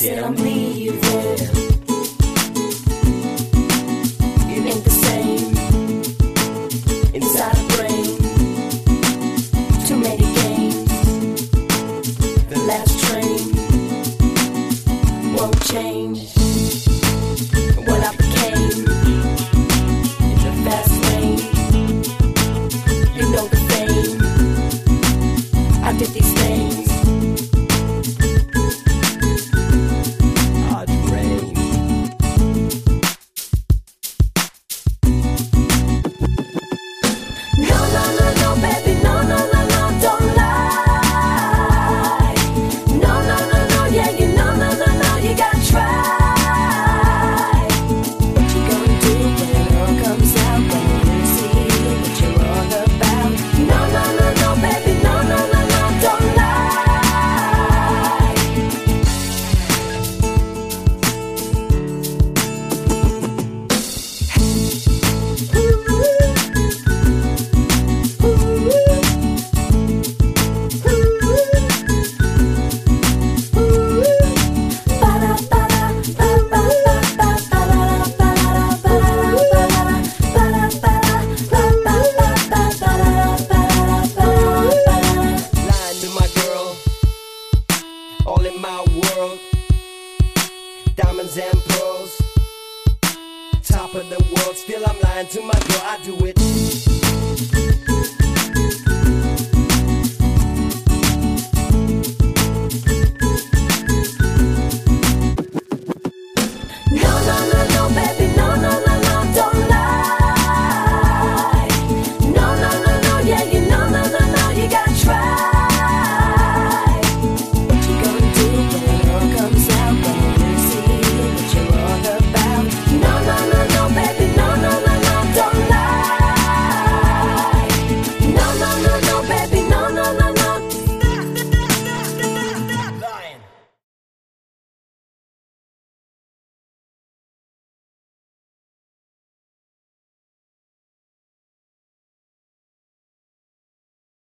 said I'm leaving. It ain't the same inside a brain. Too many games. The last train won't change. What I became in the fast lane. You know the fame. I did these things. All in my world, diamonds and pearls, top of the world. Still I'm lying to my girl, I do it.